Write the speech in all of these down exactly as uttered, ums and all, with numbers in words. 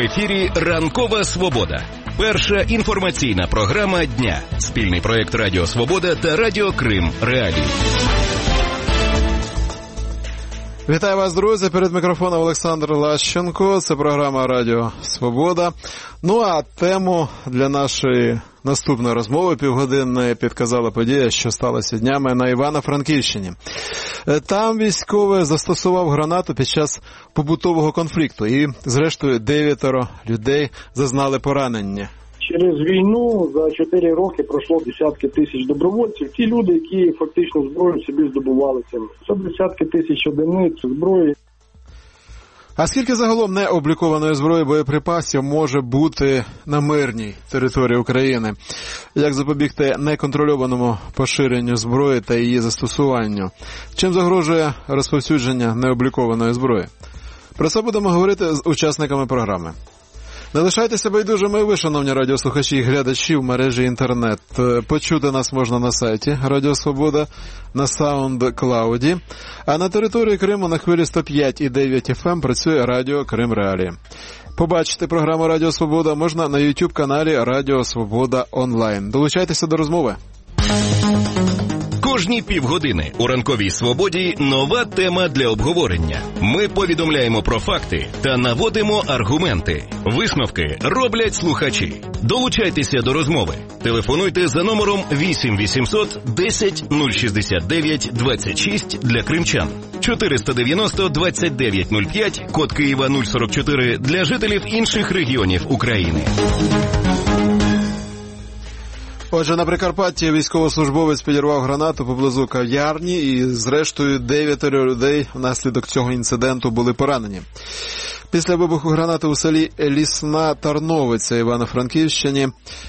ефірі «Ранкова Свобода». Перша інформаційна програма дня. Спільний проєкт Радіо Свобода та Радіо Крим Реалії. Вітаю вас, друзі. Перед мікрофоном Олександр Лащенко. Це програма Радіо Свобода. Ну, а тему для нашої наступної розмови півгодинної підказала подія, що сталася днями на Івано-Франківщині. Там військовий застосував гранату під час побутового конфлікту і, зрештою, дев'ятеро людей зазнали поранення. Через війну за чотири роки пройшло десятки тисяч добровольців. Ті люди, які фактично зброю собі здобували самі. Це десятки тисяч одиниць зброї. А скільки загалом необлікованої зброї боєприпасів може бути на мирній території України? Як запобігти неконтрольованому поширенню зброї та її застосуванню? Чим загрожує розповсюдження необлікованої зброї? Про це будемо говорити з учасниками програми. Не лишайтеся байдужими ви, шановні радіослухачі і глядачі в мережі інтернет. Почути нас можна на сайті Радіо Свобода, на SoundCloud, а на території Криму на хвилі сто п'ять і дев'ять еф ем працює Радіо Крим Реалії. Побачити програму Радіо Свобода можна на YouTube-каналі Радіо Свобода онлайн. Долучайтеся до розмови. Кожні півгодини у «Ранковій Свободі» нова тема для обговорення. Ми повідомляємо про факти та наводимо аргументи. Висновки роблять слухачі. Долучайтеся до розмови. Телефонуйте за номером вісім вісімсот десять нуль шістдесят дев'ять двадцять шість для кримчан. чотириста дев'яносто двадцять дев'ять нуль п'ять, код Києва нуль сорок чотири для жителів інших регіонів України. Отже, на Прикарпатті військовослужбовець підірвав гранату поблизу кав'ярні і, зрештою, дев'ятеро людей внаслідок цього інциденту були поранені. Після вибуху гранати у селі Лісна Тарновиця Івано-Франківщині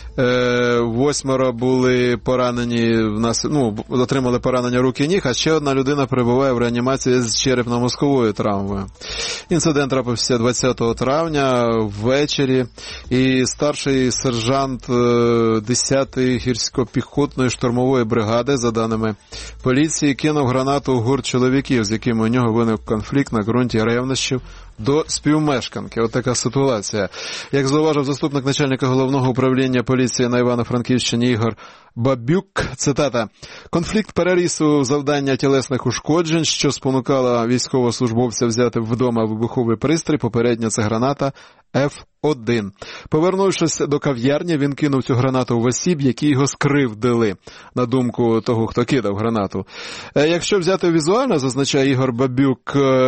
восьмеро були поранені, ну, отримали поранення рук і ніг, а ще одна людина перебуває в реанімації з черепно-мозковою травмою. Інцидент трапився двадцятого травня ввечері, і старший сержант десятої гірсько-піхотної штурмової бригади, за даними поліції, кинув гранату у гурт чоловіків, з якими у нього виник конфлікт на ґрунті ревнощів до співмешканки. От така ситуація. Як зауважив заступник начальника головного управління поліції на Івано-Франківщині Ігор Бабюк, цитата, «Конфлікт переріс у завдання тілесних ушкоджень, що спонукала військовослужбовця взяти вдома вибуховий пристрій, попередньо це граната еф один. Повернувшись до кав'ярні, він кинув цю гранату в осіб, які його скривдили, на думку того, хто кидав гранату. Якщо взяти візуально, зазначає Ігор Бабюк,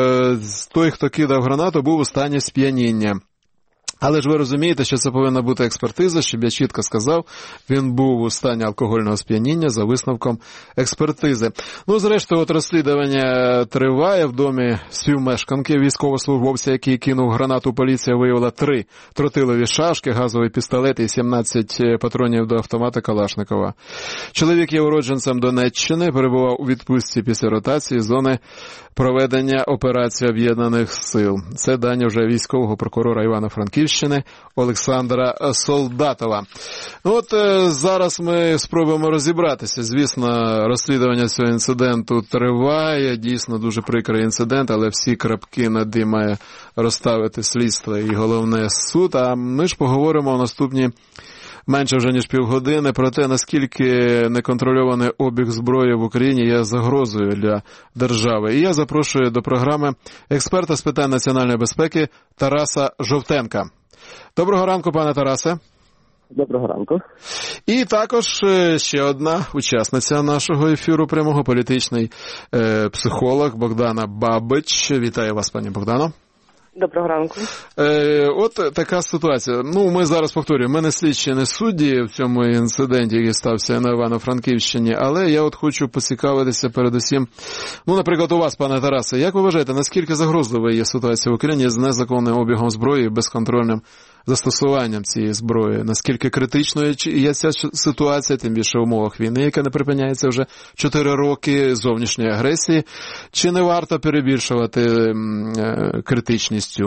той, хто кидав гранату, був у стані сп'яніння. Але ж ви розумієте, що це повинна бути експертиза, щоб я чітко сказав, він був у стані алкогольного сп'яніння за висновком експертизи. Ну, зрештою, от розслідування триває. В домі співмешканки військовослужбовця, який кинув гранату, поліція виявила три тротилові шашки, газовий пістолет і сімнадцять патронів до автомата Калашникова. Чоловік є уродженцем Донеччини, перебував у відпустці після ротації зони проведення операції Об'єднаних сил. Це дані вже військового прокурора Івано-Франківщини Олександра Солдатова. От е, зараз ми спробуємо розібратися. Звісно, розслідування цього інциденту триває, дійсно дуже прикрий інцидент, але всі крапки над «і» має розставити слідство і головне суд. А ми ж поговоримо в наступні менше вже ніж півгодини про те, наскільки неконтрольований обіг зброї в Україні є загрозою для держави. І я запрошую до програми експерта з питань національної безпеки Тараса Жовтенка. Доброго ранку, пане Тарасе. Доброго ранку. І також ще одна учасниця нашого ефіру прямого, політичний е, психолог Богдана Бабич. Вітаю вас, пані Богдано. Доброго ранку. Е, от така ситуація. Ну, ми зараз повторюємо, ми не слідчі, не судді в цьому інциденті, який стався на Івано-Франківщині, але я от хочу поцікавитися передусім, ну, наприклад, у вас, пане Тарасе, як ви вважаєте, наскільки загрозлива є ситуація в Україні з незаконним обігом зброї і безконтрольним застосуванням цієї зброї? Наскільки критичною є ця ситуація, тим більше в умовах війни, яка не припиняється вже чотири роки, зовнішньої агресії? Чи не варто перебільшувати е, критичністю?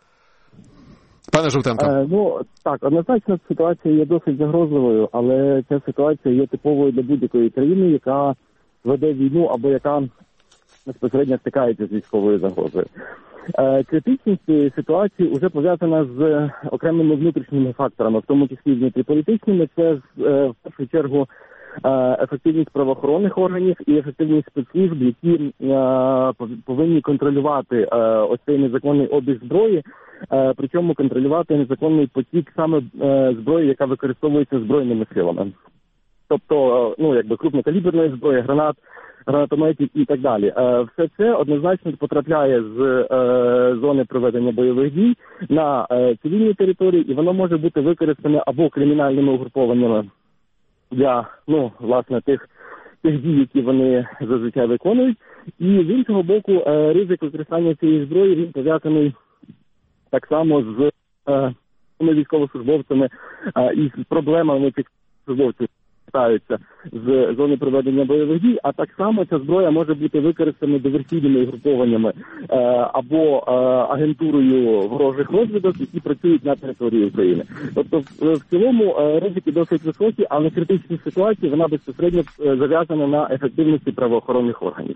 Пане Жовтенко. Е, ну, так, однозначно ситуація є досить загрозливою, але ця ситуація є типовою для будь-якої країни, яка веде війну або яка безпосередньо стикається з військовою загрозою. Критичність цієї ситуації вже пов'язана з окремими внутрішніми факторами, в тому числі внутріполітичними. Це в першу чергу ефективність правоохоронних органів і ефективність спецслужб, які повинні контролювати ось цей незаконний обіг зброї, причому контролювати незаконний потік саме зброї, яка використовується збройними силами. Тобто, ну, якби крупнокаліберної зброї, гранат, гранатометів і так далі. Все це однозначно потрапляє з зони проведення бойових дій на цивільній території, і воно може бути використане або кримінальними угрупованнями для, ну, власне, тих, тих дій, які вони зазвичай виконують. І з іншого боку, ризик використання цієї зброї, він пов'язаний так само з е, військовослужбовцями е, і з проблемами цих службовців питаються з зони проведення бойових дій, а так само ця зброя може бути використана диверсійними угрупованнями е, або е, агентурою ворожих розвідок, які працюють на території України. Тобто в, в цілому е, ризики досить високі, а на критичній ситуації вона безпосередньо е, зав'язана на ефективності правоохоронних органів.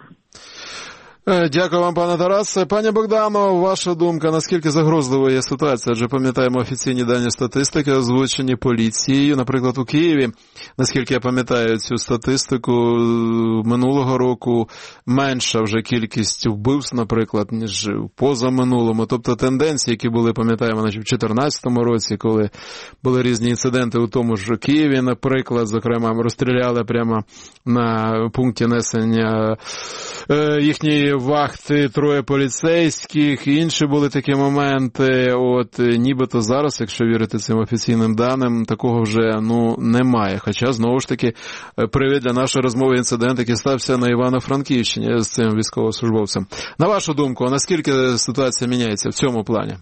Дякую вам, пане Тарасе. Пані Богдано, ваша думка, наскільки загрозливою є ситуація? Адже пам'ятаємо офіційні дані статистики, озвучені поліцією. Наприклад, у Києві, наскільки я пам'ятаю цю статистику, минулого року менша вже кількість вбивств, наприклад, ніж позаминулому. Тобто тенденції, які були, пам'ятаємо, в дві тисячі чотирнадцятому році, коли були різні інциденти у тому ж Києві, наприклад, зокрема, розстріляли прямо на пункті несення їхньої вахти троє поліцейських, інші були такі моменти. От нібито зараз, якщо вірити цим офіційним даним, такого вже, ну, немає. Хоча, знову ж таки, привід для нашої розмови інцидент, який стався на Івано-Франківщині з цим військовослужбовцем. На вашу думку, наскільки ситуація міняється в цьому плані?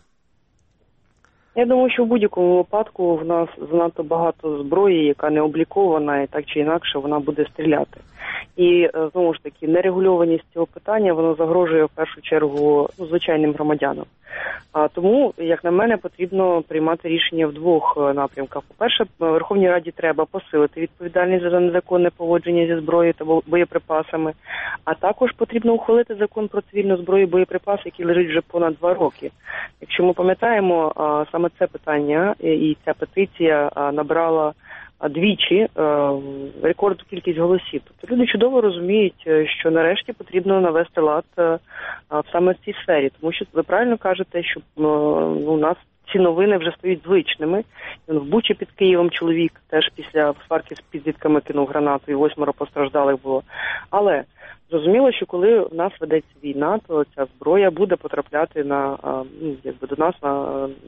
Я думаю, що в будь-якому випадку в нас занадто багато зброї, яка не облікована, і так чи інакше вона буде стріляти. І, знову ж таки, нерегульованість цього питання, воно загрожує в першу чергу, ну, звичайним громадянам. А тому, як на мене, потрібно приймати рішення в двох напрямках. По-перше, Верховній Раді треба посилити відповідальність за незаконне поводження зі зброєю та боєприпасами, а також потрібно ухвалити закон про цивільну зброю і боєприпаси, який лежить вже понад два роки. Якщо ми пам'ятаємо, саме це питання і ця петиція набрала двічі рекордну кількість голосів. Тобто люди чудово розуміють, що нарешті потрібно навести лад саме в цій сфері. Тому що ви правильно кажете, що, ну, у нас ці новини вже стають звичними. В Бучі під Києвом чоловік теж після сварки з підлітками кинув гранату і восьмеро постраждалих було. Але зрозуміло, що коли в нас ведеться війна, то ця зброя буде потрапляти на, ну, якби до нас на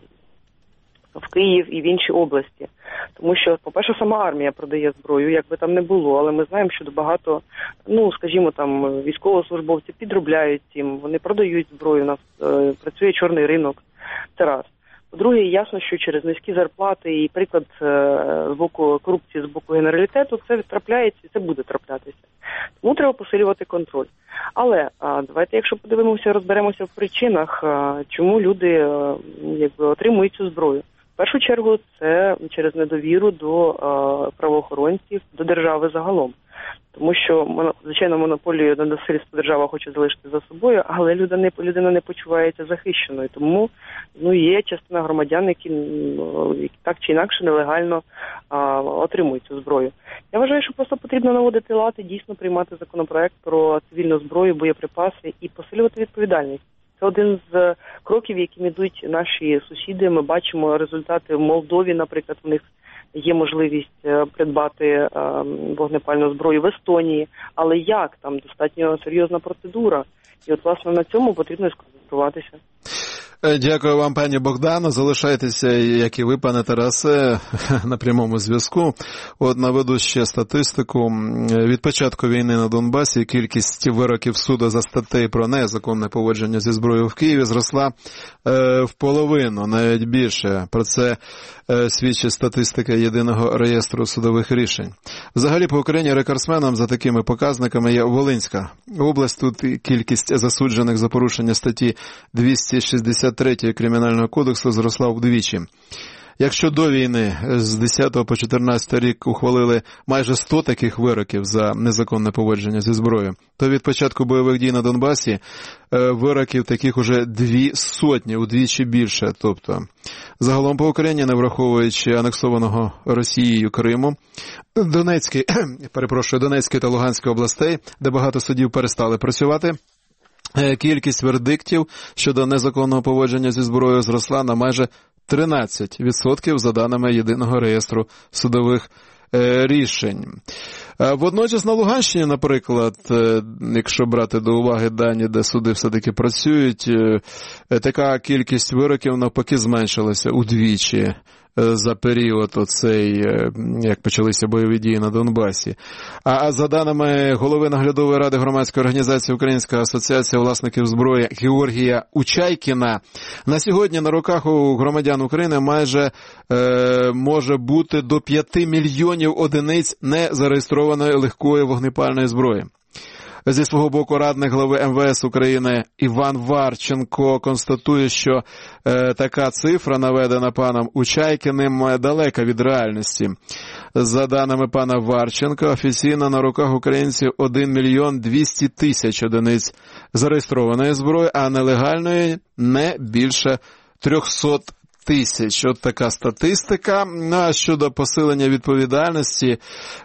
в Київ і в інші області. Тому що, по-перше, сама армія продає зброю, як би там не було, але ми знаємо, що багато, ну, скажімо, там, військовослужбовці підробляють цим, вони продають зброю, у нас е, працює чорний ринок. Це раз. По-друге, ясно, що через низькі зарплати і приклад е, з боку корупції, з боку генералітету, це трапляється і це буде траплятися. Тому треба посилювати контроль. Але а, давайте, якщо подивимося, розберемося в причинах, а, чому люди а, якби, отримують цю зброю. В першу чергу це через недовіру до а, правоохоронців, до держави загалом. Тому що, звичайно, монополію на насильство держава хоче залишити за собою, але людина не, людина не почувається захищеною. Тому, ну, є частина громадян, які, які так чи інакше нелегально а, отримують цю зброю. Я вважаю, що просто потрібно наводити лад і дійсно приймати законопроект про цивільну зброю, боєприпаси і посилювати відповідальність. Це один з кроків, яким ідуть наші сусіди. Ми бачимо результати в Молдові, наприклад, в них є можливість придбати вогнепальну зброю в Естонії. Але як? Там достатньо серйозна процедура. І от, власне, на цьому потрібно сконцентруватися. Дякую вам, пані Богдано. Залишайтеся, як і ви, пане Тарасе, на прямому зв'язку. От наведу ще статистику. Від початку війни на Донбасі кількість вироків суду за статтею про незаконне поводження зі зброєю в Києві зросла е, в половину, навіть більше. Про це е, свідчить статистика єдиного реєстру судових рішень. Взагалі по Україні рекордсменом за такими показниками є Волинська область. Тут кількість засуджених за порушення статті двісті шістдесят третьої Кримінального кодексу зросла вдвічі. Якщо до війни з десятого по чотирнадцятий рік ухвалили майже сто таких вироків за незаконне поводження зі зброєю, то від початку бойових дій на Донбасі вироків таких уже дві сотні, удвічі більше. Тобто, загалом по Україні, не враховуючи анексованого Росією Криму, Донецький, перепрошую, Донецької та Луганської областей, де багато судів перестали працювати, кількість вердиктів щодо незаконного поводження зі зброєю зросла на майже тринадцять відсотків за даними Єдиного реєстру судових е, рішень. Водночас на Луганщині, наприклад, якщо брати до уваги дані, де суди все-таки працюють, така кількість вироків навпаки зменшилася удвічі за період оцей, як почалися бойові дії на Донбасі. А за даними голови наглядової ради громадської організації Українська асоціація власників зброї Георгія Учайкіна, на сьогодні на руках у громадян України майже е, може бути до п'яти мільйонів одиниць незареєстрованої легкої вогнепальної зброї. Зі свого боку, радник глави ем ве ес України Іван Варченко констатує, що е, така цифра, наведена паном Учайкіним, далека від реальності. За даними пана Варченка, офіційно на руках українців один мільйон двісті тисяч одиниць зареєстрованої зброї, а нелегальної не більше трьохсот тисяч. От така статистика. Ну, а щодо посилення відповідальності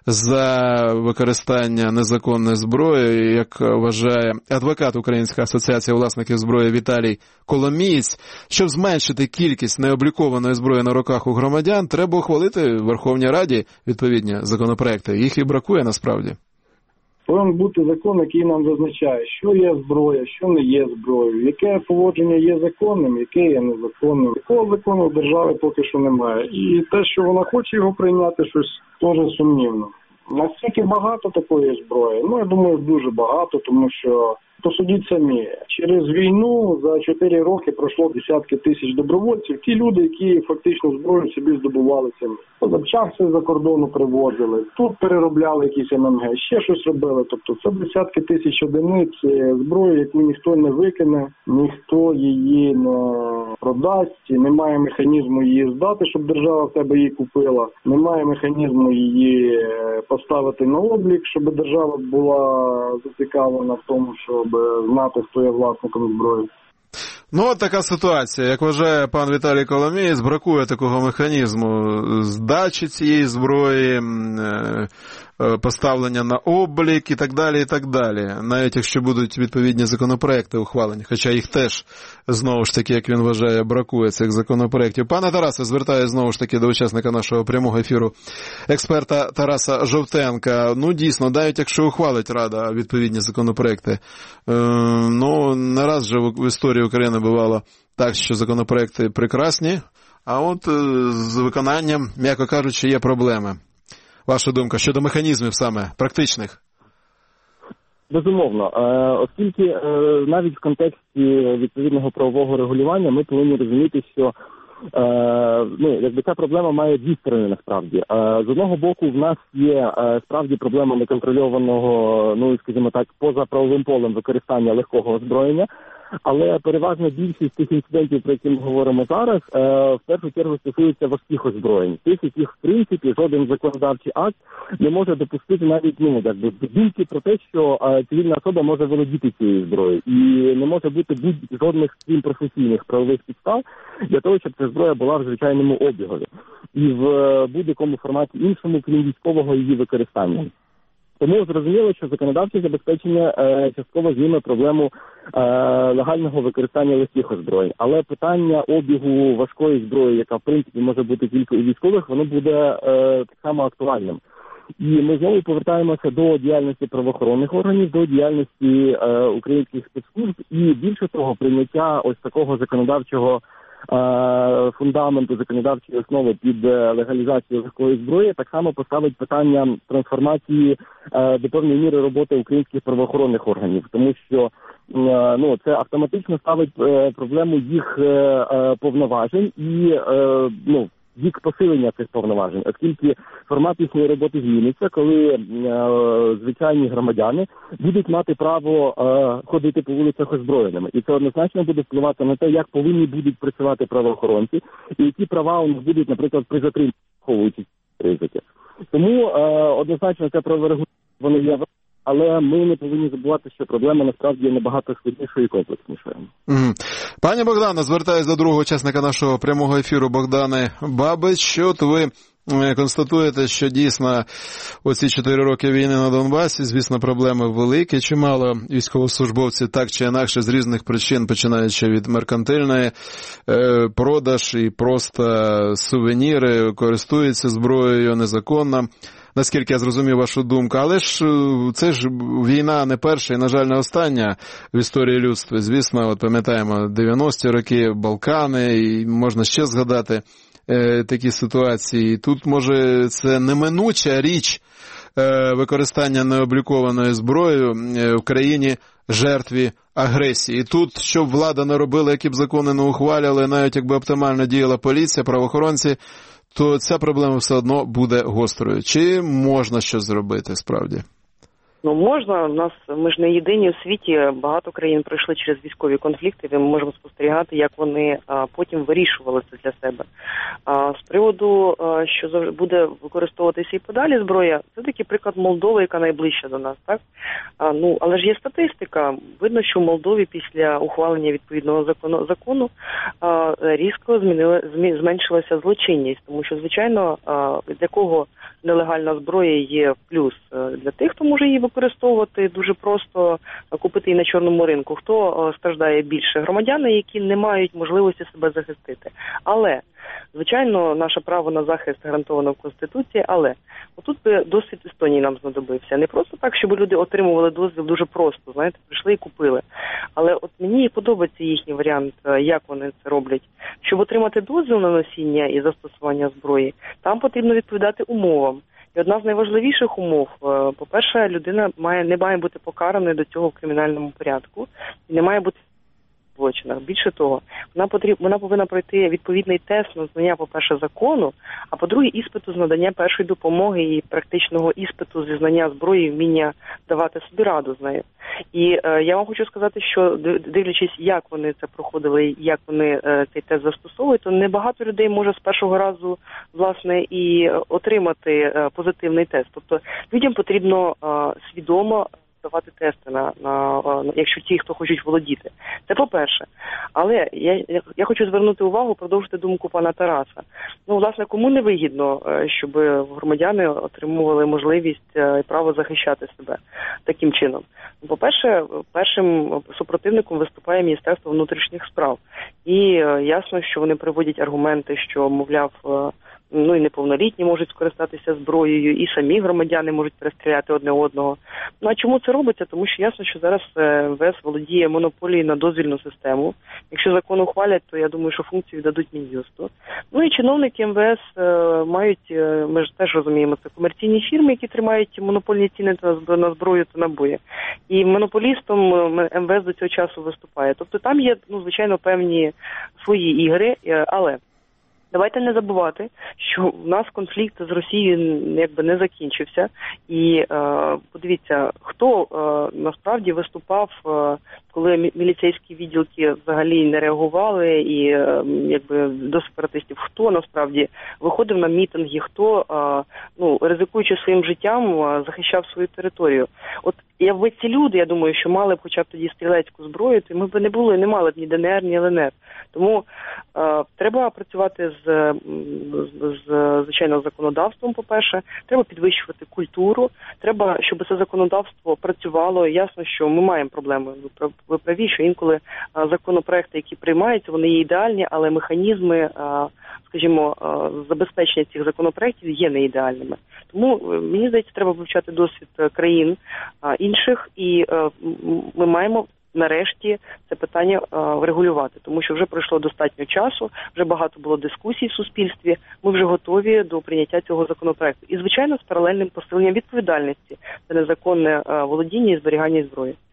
за використання незаконної зброї, як вважає адвокат Української асоціації власників зброї Віталій Коломієць, щоб зменшити кількість необлікованої зброї на руках у громадян, треба ухвалити в Верховній Раді відповідні законопроекти. Їх і бракує насправді. Повинен бути закон, який нам визначає, що є зброя, що не є зброєю, яке поводження є законним, яке є незаконним. Такого закону в державі поки що немає. І те, що вона хоче його прийняти, щось теж сумнівно. Наскільки багато такої зброї? Ну, я думаю, дуже багато, тому що, посудіть самі, через війну за чотири роки пройшло десятки тисяч добровольців. Ті люди, які фактично зброю собі здобували самі. Запчасти за кордону привозили, тут переробляли якісь ем ем ге, ще щось робили. Тобто це десятки тисяч одиниць зброї, яку ніхто не викине, ніхто її не продасть, немає механізму її здати, щоб держава в тебе її купила, немає механізму її поставити на облік, щоб держава була зацікавлена в тому, щоб знати, хто є власником зброї. Ну, от така ситуація. Як вважає пан Віталій Коломієць, бракує такого механізму здачі цієї зброї, поставлення на облік і так далі, і так далі. Навіть якщо будуть відповідні законопроекти ухвалені, хоча їх теж, знову ж таки, як він вважає, бракує цих законопроектів. Пане Тарасе, звертаюся знову ж таки до учасника нашого прямого ефіру, експерта Тараса Жовтенка. Ну, дійсно, навіть якщо ухвалить Рада відповідні законопроекти, е, ну, не раз же в історії України бувало так, що законопроекти прекрасні, а от е, з виконанням, м'яко кажучи, є проблеми. Ваша думка щодо механізмів саме практичних? Безумовно. Оскільки навіть в контексті відповідного правового регулювання ми повинні розуміти, що ну, якби ця проблема має дві сторони насправді. З одного боку, в нас є справді проблема неконтрольованого, ну, скажімо так, поза правовим полем використання легкого озброєння. Але переважна більшість тих інцидентів, про які ми говоримо зараз, в першу чергу стосуються важких озброєнь. Тих, яких, в принципі, жоден законодавчий акт не може допустити навіть, ну, якби, думки про те, що цивільна особа може володіти цією зброєю. І не може бути будь жодних крім професійних правових підстав для того, щоб ця зброя була в звичайному обігові. І в будь-якому форматі іншому, крім військового її використання. Тому зрозуміло, що законодавче забезпечення е, частково зніме проблему е, легального використання легких озброєнь. Але питання обігу важкої зброї, яка в принципі може бути тільки у військових, воно буде е, так само актуальним. І ми знову повертаємося до діяльності правоохоронних органів, до діяльності е, українських спецслужб і більше того, прийняття ось такого законодавчого фундаменту, законодавчої основи під легалізацію легкої зброї, так само поставить питання трансформації до певної міри роботи українських правоохоронних органів, тому що ну, це автоматично ставить проблему їх повноважень і ну, вік посилення цих повноважень, оскільки формат їхньої роботи зміниться, коли е, звичайні громадяни будуть мати право е, ходити по вулицях озброєними. І це однозначно буде впливати на те, як повинні будуть працювати правоохоронці, і які права у них будуть, наприклад, при затриманні, враховуючи ризики. Тому е, однозначно це правове регулювання, воно є, але ми не повинні забувати, що проблема насправді є набагато складнішою і комплекснішою. Mm. Пані Богдано, звертаюсь до другого учасника нашого прямого ефіру Богдани Бабич. От ви констатуєте, що дійсно оці чотири роки війни на Донбасі, звісно, проблеми великі. Чимало військовослужбовців так чи інакше з різних причин, починаючи від меркантильної, продаж і просто сувеніри, користуються зброєю незаконно. Наскільки я зрозумів вашу думку. Але ж це ж війна не перша і, на жаль, не остання в історії людства. Звісно, от пам'ятаємо дев'яності роки, Балкани, і можна ще згадати е, такі ситуації. Тут, може, це неминуча річ е, використання необлікованої зброї е, в країні жертві агресії. І тут, щоб влада не робила, які б закони не ухвалювали, навіть якби оптимально діяла поліція, правоохоронці, то ця проблема все одно буде гострою. Чи можна щось зробити справді? Ну, можна. У нас, ми ж не єдині у світі. Багато країн пройшли через військові конфлікти, і ми можемо спостерігати, як вони а, потім вирішували це для себе. А, з приводу, а, що буде використовуватися і подалі зброя, це такий приклад Молдови, яка найближча до нас, так? А, ну, але ж є статистика. Видно, що в Молдові після ухвалення відповідного закону, закону а, різко змінили, змі, зменшилася злочинність, тому що, звичайно, а, для кого нелегальна зброя є плюс? Для тих, хто може її використовувати дуже просто, купити її на чорному ринку. Хто страждає більше? Громадяни, які не мають можливості себе захистити. Але, звичайно, наше право на захист гарантовано в Конституції, але отут би досвід Естонії нам знадобився. Не просто так, щоб люди отримували дозвіл дуже просто, знаєте, прийшли і купили. Але от мені подобається їхній варіант, як вони це роблять. Щоб отримати дозвіл на носіння і застосування зброї, там потрібно відповідати умовам. І одна з найважливіших умов, по-перше, людина має, не має бути покараною до цього в кримінальному порядку і не має бути в злочинах. Більше того, вона, потріб, вона повинна пройти відповідний тест на знання, по-перше, закону, а по-друге, іспиту з надання першої допомоги і практичного іспиту зі знання зброї, вміння давати собі раду з нею. І е, я вам хочу сказати, що дивлячись, як вони це проходили, як вони е, цей тест застосовують, то небагато людей може з першого разу, власне, і отримати е, позитивний тест. Тобто людям потрібно е, свідомо давати тести, на, на, на, якщо ті, хто хочуть володіти. Це по-перше. Але я, я, я хочу звернути увагу, продовжити думку пана Тараса. Ну, власне, кому не вигідно, щоб громадяни отримували можливість і право захищати себе таким чином? По-перше, першим супротивником виступає Міністерство внутрішніх справ. І ясно, що вони приводять аргументи, що, мовляв, ну і неповнолітні можуть скористатися зброєю, і самі громадяни можуть перестріляти одне одного. Ну а чому це робиться? Тому що ясно, що зараз ем ве ес володіє монополією на дозвільну систему. Якщо закон ухвалять, то я думаю, що функцію дадуть Мін'юсту. Ну і чиновники ем ве ес е, мають, е, ми ж теж розуміємо, це комерційні фірми, які тримають монопольні ціни на зброю та набої. І монополістом ем ве ес до цього часу виступає. Тобто там є, ну, звичайно, певні свої ігри, е, але давайте не забувати, що в нас конфлікт з Росією якби не закінчився. І е, подивіться, хто е, насправді виступав, е, коли міліцейські відділки взагалі не реагували і е, якби до сепаратистів, хто насправді виходив на мітинги, хто, е, ну, ризикуючи своїм життям, е, захищав свою територію. От якби ці люди, я думаю, що мали б хоча б тоді стрілецьку зброю, то ми б не були, не мали б ні де не ер, ні ел ен ер. Тому е, треба працювати з, з, з, звичайно, законодавством, по-перше, треба підвищувати культуру, треба, щоб це законодавство працювало. Ясно, що ми маємо проблеми, ви праві, що інколи е, законопроекти, які приймаються, вони є ідеальні, але механізми, е, скажімо, е, забезпечення цих законопроектів є не ідеальними. Тому, е, мені здається, треба вивчати досвід країн е, інших, і е, ми маємо нарешті це питання е, врегулювати, тому що вже пройшло достатньо часу, вже багато було дискусій в суспільстві, ми вже готові до прийняття цього законопроекту. І, звичайно, з паралельним посиленням відповідальності за незаконне е, володіння і зберігання зброї.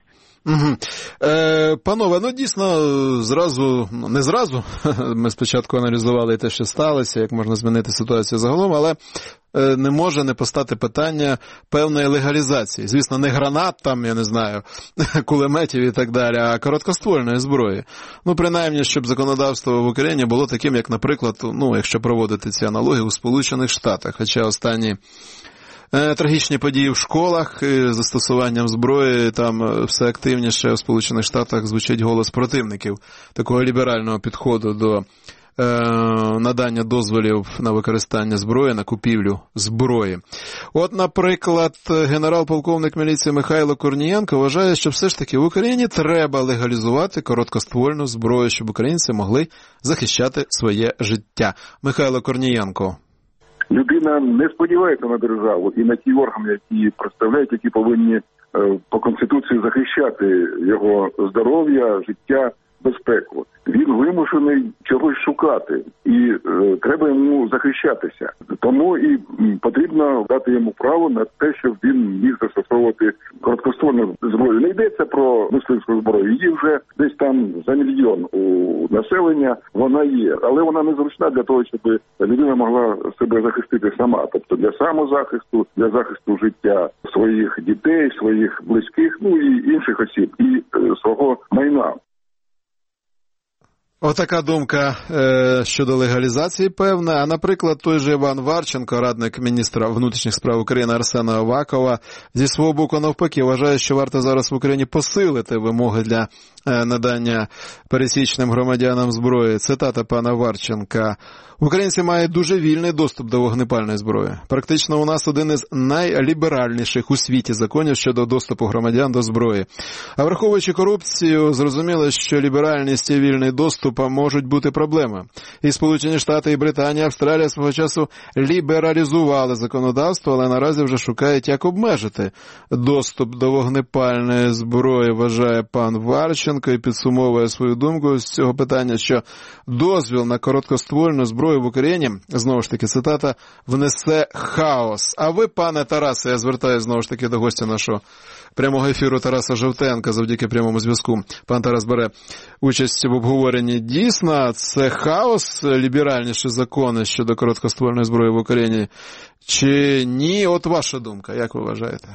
Угу. Е, панове, ну дійсно, зразу, не зразу, ми спочатку аналізували те, що сталося, як можна змінити ситуацію загалом, але е, не може не постати питання певної легалізації. Звісно, не гранат там, я не знаю, кулеметів і так далі, а короткоствольної зброї. Ну, принаймні, щоб законодавство в Україні було таким, як, наприклад, ну, якщо проводити ці аналогії у Сполучених Штатах, хоча останні трагічні події в школах з застосуванням зброї, там все активніше в Сполучених Штатах звучить голос противників такого ліберального підходу до е, надання дозволів на використання зброї, на купівлю зброї. От, наприклад, генерал-полковник міліції Михайло Корнієнко вважає, що все ж таки в Україні треба легалізувати короткоствольну зброю, щоб українці могли захищати своє життя. Михайло Корнієнко. Людина не сподівається на державу і на ті органи, які представляють, які повинні по Конституції захищати його здоров'я, життя, безпеку. Він вимушений чогось шукати, і е, треба йому захищатися. Тому і потрібно дати йому право на те, щоб він міг застосовувати короткоствольну зброю. Не йдеться про мисливську зброю. Її вже десь там за мільйон у населення вона є. Але вона не зручна для того, щоб людина могла себе захистити сама. Тобто для самозахисту, для захисту життя своїх дітей, своїх близьких, ну і інших осіб, і е, свого майна. Отака думка е, щодо легалізації певна. А, наприклад, той же Іван Варченко, радник міністра внутрішніх справ України Арсена Авакова, зі свого боку навпаки вважає, що варто зараз в Україні посилити вимоги для е, надання пересічним громадянам зброї. Цитата пана Варченка. Українці мають дуже вільний доступ до вогнепальної зброї. Практично у нас один із найліберальніших у світі законів щодо доступу громадян до зброї. А враховуючи корупцію, зрозуміло, що ліберальність і вільний доступ можуть бути проблеми. І Сполучені Штати, і Британія, Австралія свого часу лібералізували законодавство, але наразі вже шукають, як обмежити доступ до вогнепальної зброї, вважає пан Варченко, і підсумовує свою думку з цього питання, що дозвіл на короткоствольну зброю в Україні, знову ж таки цитата, внесе хаос. А ви, пане Тарасе, я звертаюся знову ж таки до гостя нашого прямого ефіру Тараса Жовтенка, завдяки прямому зв'язку. Пан Тарас бере участь в обговоренні. Дійсно, це хаос, ліберальніші закони щодо короткоствольної зброї в Україні, чи ні? От ваша думка, як ви вважаєте?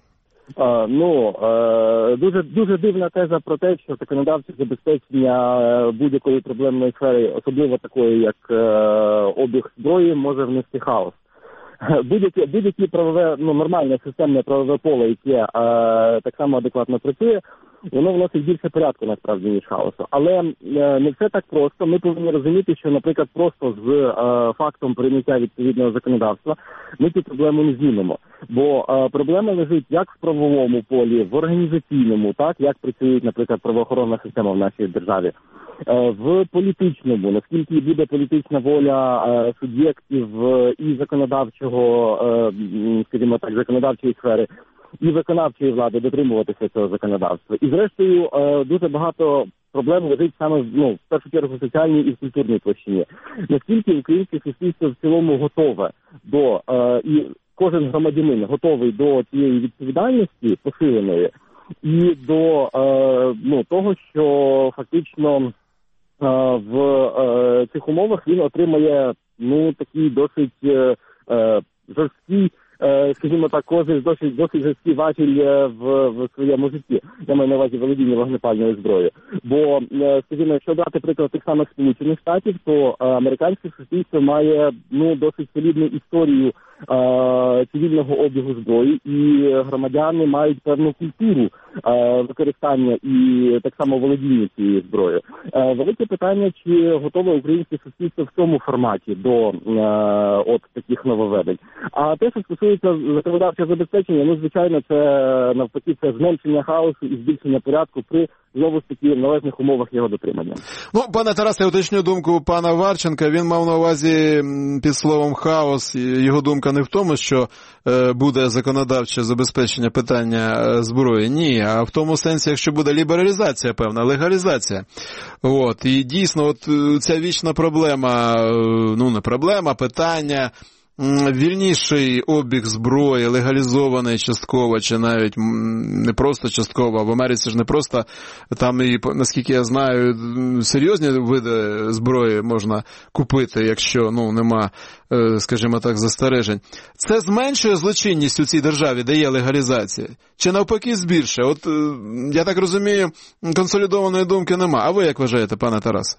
А, ну, е, дуже, дуже дивна теза про те, що законодавче забезпечення будь-якої проблемної сфери, особливо такої, як е, обіг зброї, може внести хаос. Будь-яке, будь-яке правове, ну, нормальне системне правове поле, яке е, так само адекватно працює, воно вносить більше порядку, насправді, ніж хаосу. Але е, не все так просто. Ми повинні розуміти, що, наприклад, просто з е, фактом прийняття відповідного законодавства ми цю проблему не знімемо. Бо е, проблема лежить як в правовому полі, в організаційному, так, як працює, наприклад, правоохоронна система в нашій державі, е, в політичному, наскільки буде політична воля е, суб'єктів е, і законодавчого, е, скажімо так, законодавчої сфери, і виконавчої влади дотримуватися цього законодавства. І, зрештою, дуже багато проблем лежить саме, ну, в першу чергу, в соціальній і в культурній площині. Наскільки українське суспільство в цілому готове до, і кожен громадянин готовий до цієї відповідальності посиленої і до, ну, того, що фактично в цих умовах він отримає, ну, такий досить жорсткий, скажімо так, кожен досить, досить жорсткий важіль в, в своєму житті. Я маю на увазі володіння вогнепальною зброєю. Бо, скажімо, якщо брати приклад тих самих Сполучених Штатів, то американське суспільство має, ну, досить солідну історію е, цивільного обігу зброї, і громадяни мають певну культуру е, використання і так само володіння цією зброєю. Е, велике питання, чи готове українське суспільство в цьому форматі до е, от таких нововведень. А те, що стосується законодавчого забезпечення, ну, звичайно, це навпаки, це зменшення хаосу і збільшення порядку при, знову ж таки, належних умовах його дотримання. Ну, пане Тарасе, я уточню думку пана Варченка. Він мав на увазі під словом хаос. Його думка не в тому, що е, буде законодавче забезпечення питання зброї. Ні, а в тому сенсі, якщо буде лібералізація певна, легалізація. От. І дійсно, от ця вічна проблема, ну не проблема, питання вільніший обіг зброї, легалізований частково, чи навіть не просто частково, а в Америці ж не просто, там і, наскільки я знаю, серйозні види зброї можна купити, якщо, ну, нема, скажімо так, застережень. Це зменшує злочинність у цій державі, де є легалізація? Чи навпаки збільшує? От, я так розумію, консолідованої думки нема. А ви як вважаєте, пане Тарасе?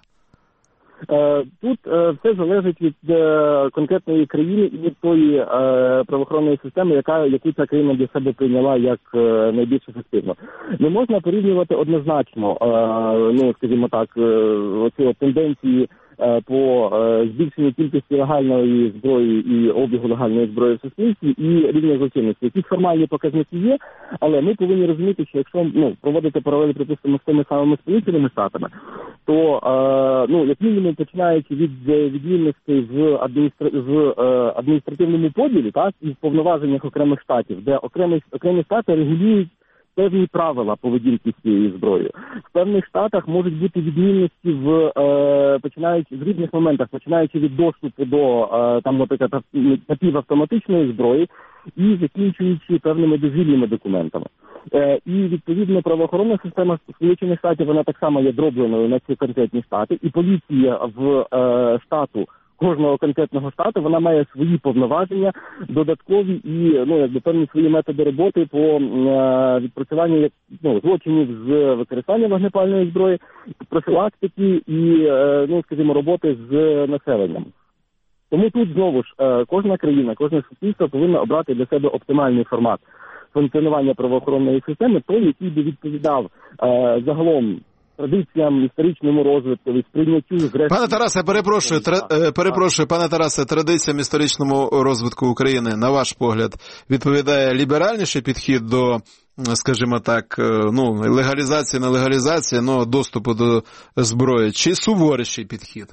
Тут все залежить від конкретної країни і від тої правоохоронної системи, яка, яку ця країна для себе прийняла як найбільш ефективно. Не можна порівнювати однозначно, ну, скажімо так, оці от тенденції по збільшенню кількості легальної зброї і обігу легальної зброї в суспільстві і рівня злочинності. Якісь формальні показники є, але ми повинні розуміти, що якщо, ну, проводити паралелі, припустимо, з тими самими Сполученими Штатами, то, ну, як мінімум, починаючи від відмінностей в, адміністра... в адміністративному поділі, так, і в повноваженнях окремих штатів, де окремі, окремі штати регулюють певні правила поведінки з цією зброєю. В певних штатах можуть бути відмінності в е, починаючи з різних моментах, починаючи від доступу до е, там, наприклад, напівавтоматичної зброї і закінчуючи певними дозвільними документами. Е, і відповідно правоохоронна система Сполучених Штатів, вона так само є дробленою на ці конкретні штати, і поліція в е, штату кожного конкретного штату, вона має свої повноваження, додаткові і, ну, якби певні свої методи роботи по е, відпрацюванню, ну, злочинів з використання вогнепальної зброї, профілактики і, е, ну, скажімо, роботи з населенням. Тому тут, знову ж, е, кожна країна, кожне суспільство повинно обрати для себе оптимальний формат функціонування правоохоронної системи, той, який би відповідав е, загалом традиціям, історичному розвитку, сприйняттю... Пане Тарасе, перепрошую, тра... перепрошую, пане Тарасе, традиціям історичному розвитку України, на ваш погляд, відповідає ліберальніший підхід до, скажімо так, ну, легалізації, не легалізації, но доступу до зброї, чи суворіший підхід?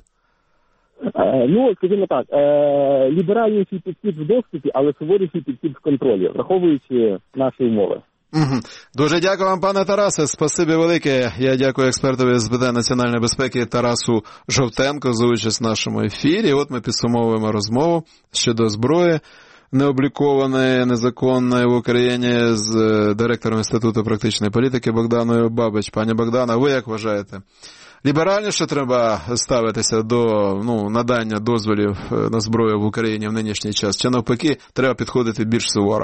Ну, скажімо так, ліберальніший підхід в доступі, але суворіший підхід в контролі, враховуючи наші умови. Угу. Дуже дякую вам, пане Тарасе, спасибі велике. Я дякую експертові з питань національної безпеки Тарасу Жовтенко за участь в нашому ефірі. От ми підсумовуємо розмову щодо зброї необлікованої, незаконної в Україні з директором Інституту практичної політики Богданою Бабич. Пані Богдана, ви як вважаєте? Ліберальніше треба ставитися до, ну, надання дозволів на зброю в Україні в нинішній час? Чи навпаки треба підходити більш суворо?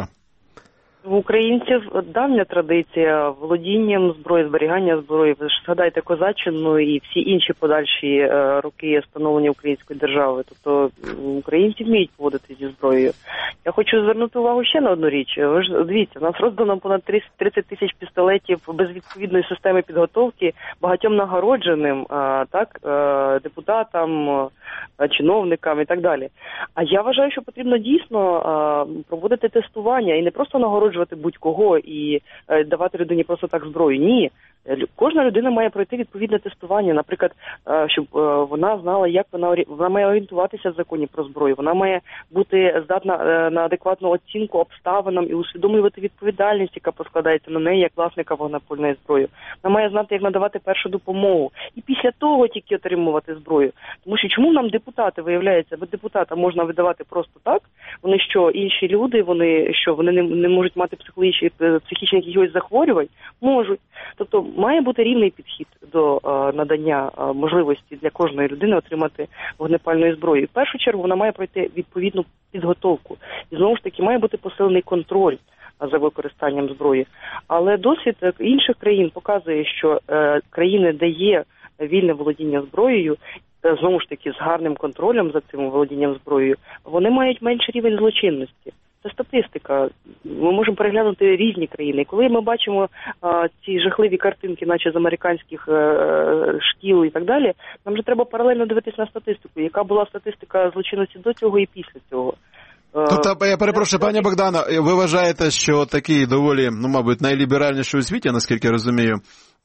В українців давня традиція володінням зброї, зберігання зброї. Ви ж згадайте Козаччину і всі інші подальші е, роки становлення української держави. Тобто українці вміють поводити зі зброєю. Я хочу звернути увагу ще на одну річ. Ви ж дивіться, у нас роздано понад тридцять тисяч пістолетів без відповідної системи підготовки багатьом нагородженим, е, так, е, депутатам, е, чиновникам і так далі. А я вважаю, що потрібно дійсно е, проводити тестування і не просто нагороджувати будь-кого і е, давати людині просто так зброю. Ні. Кожна людина має пройти відповідне тестування, наприклад, е, щоб е, вона знала, як вона, вона має орієнтуватися в законі про зброю, вона має бути здатна е, на адекватну оцінку обставинам і усвідомлювати відповідальність, яка покладається на неї як власника вогнепальної зброї. Вона має знати, як надавати першу допомогу. І після того тільки отримувати зброю. Тому що чому нам депутати, виявляється, бо депутата можна видавати просто так? Вони що, інші люди, вони що, вони не, не можуть мати психологічні, психічних якихось захворювань? Можуть. Тобто має бути рівний підхід до е, надання е, можливості для кожної людини отримати вогнепальної зброї. В першу чергу вона має пройти відповідну підготовку. І знову ж таки має бути посилений контроль за використанням зброї. Але досвід інших країн показує, що е, країни, де є вільне володіння зброєю, е, знову ж таки з гарним контролем за цим володінням зброєю, вони мають менший рівень злочинності. Це статистика. Ми можемо переглянути різні країни. І коли ми бачимо а, ці жахливі картинки, наче з американських а, шкіл і так далі, нам вже треба паралельно дивитися на статистику. Яка була статистика злочинності до цього і після цього. Тобто, я перепрошую, пані Богдано, ви вважаєте, що такий доволі, ну, мабуть, найліберальніший у світі, наскільки я розумію,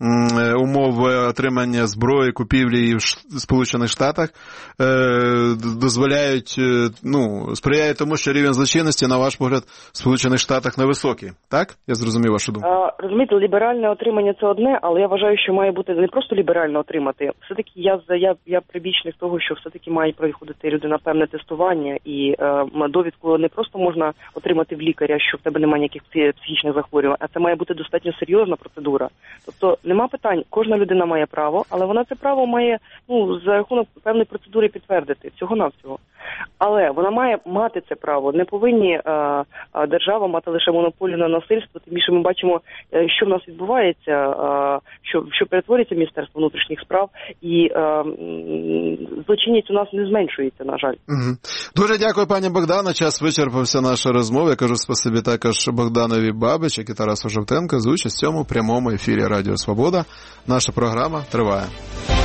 умов отримання зброї, купівлі її в Сполучених Штатах дозволяють, ну, сприяють тому, що рівень злочинності, на ваш погляд, в Сполучених Штатах невисокий. Так? Я зрозумів вашу думку. А, розумієте, ліберальне отримання – це одне, але я вважаю, що має бути не просто ліберально отримати. Все-таки я, я, я прибічник того, що все-таки має проходити людина певне тестування, і е, довідку не просто можна отримати в лікаря, що в тебе немає ніяких психічних захворювань, а це має бути достатньо серйозна процедура. Тобто нема питань, кожна людина має право, але вона це право має, ну, за рахунок певної процедури підтвердити, всього-навсього. Але вона має мати це право. Не повинні е, е, держава мати лише монополію на насильство. Тим більше ми бачимо, е, що в нас відбувається, е, що, що перетворюється Міністерство внутрішніх справ, і е, злочинність у нас не зменшується, на жаль. Угу. Дуже дякую, пані Богдано. Час вичерпався наша розмова. Я кажу спасибі також Богданові Бабич і Тарасу Жовтенко за участь в цьому прямому ефірі Радіо Свобода. Наша програма триває.